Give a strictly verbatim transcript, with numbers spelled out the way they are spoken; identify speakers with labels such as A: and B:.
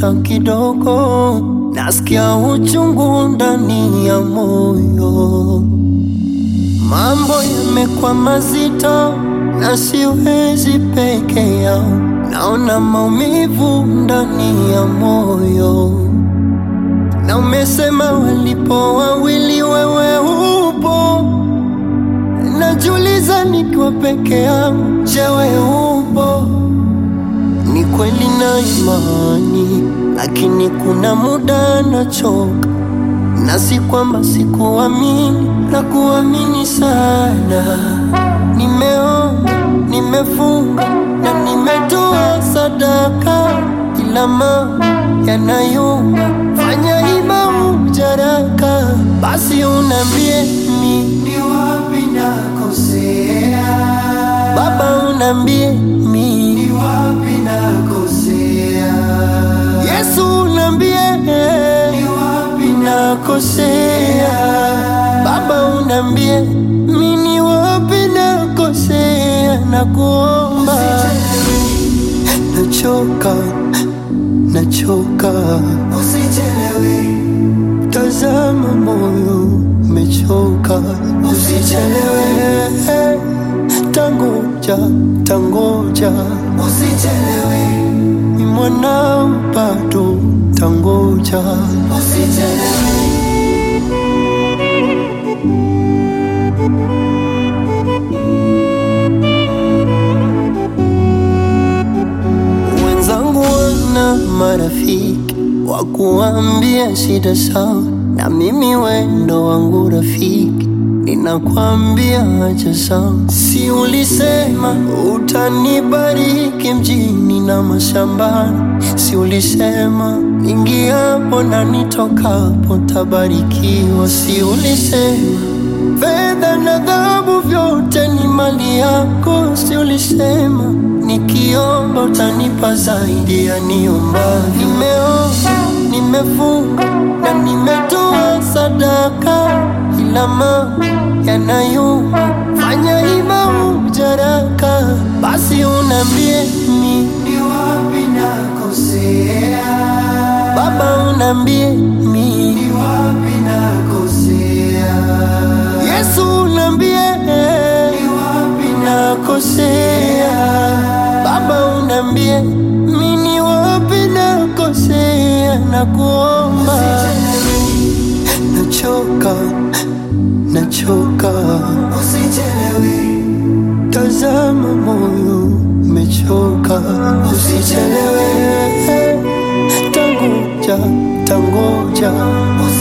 A: hata kidogo. Nasikia uchungu ndani ya moyo. Mambo yamekuwa mazito na siwezi peke yao. Naona maumivu ndani ya moyo. Na umesema walipo wawili wewe upo. Najiuliza nikiwa peke yangu, je, wewe upo? Ni kweli na imani, lakini kuna muda nachoka. Na si kwamba sikuamini, na kuamini sana. Nimeomba, nimefunga na nimetoa sadaka, ila mambo yanayumba. Fanya ima ujaraka, basi unambie mi ni wapi nakosea. Baba unambie mi ni wapi nakosea. Yesu unambie ni wapi nakosea. Baba unambie mi ni wapi nakosea. Nakuomba, nachoka, nachoka, usichelewe. Tazama moyo umechoka, usichelewe. Tangoja, tangoja, usichelewe. Ni mwanao bado, tangoja, usichelewe. Wenzangu wana marafiki wa kuambia shida sawa, na mimi wendo wangu rafiki ninakwambia acha sawa. Si ulisema utanibariki mjini na mashambani? Si ulisema ingiapo na nitokapo tabarikiwa? Si ulisema fedha na dhahabu vyote ni mali yako? Si ulisema nikiomba utanipa zaidi ya niomba? Nimeomba, nimefunga na nimetoa sadaka, ila mambo yanayumba. Fanya ima ujaraka, basi unambie mi ni wapi nakosea. Baba unambie mi ni wapi nakosea. Yesu unambie ni wapi nakosea. Baba unambie mi ni wapi nakosea. Nakuomba, nachoka, nachoka, usichelewe. Tazama moyo umechoka, usichelewe. Tangoja, tangoja,